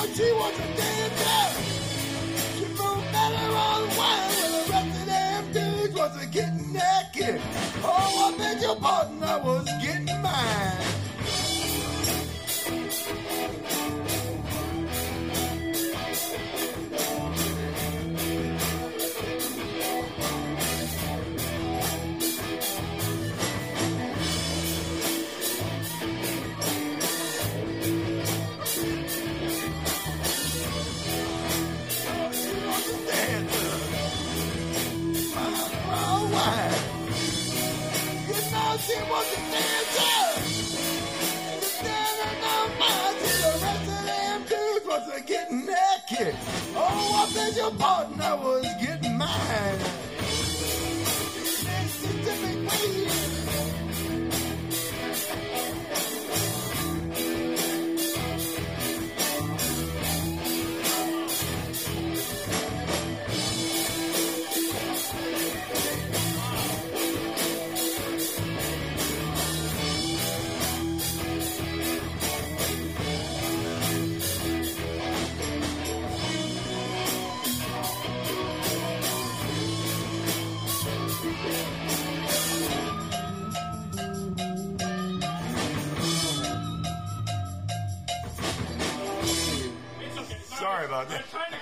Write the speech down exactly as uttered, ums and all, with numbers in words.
know she was a dancer. She moved better on wine when the rest of them dudes was getting naked. Oh, I beg your pardon, I was getting mine. She was a dancer. Standing on mine till the rest of them dudes was getting naked. Oh, I beg your pardon, I was getting mine. Listen to me, please. Sorry about that.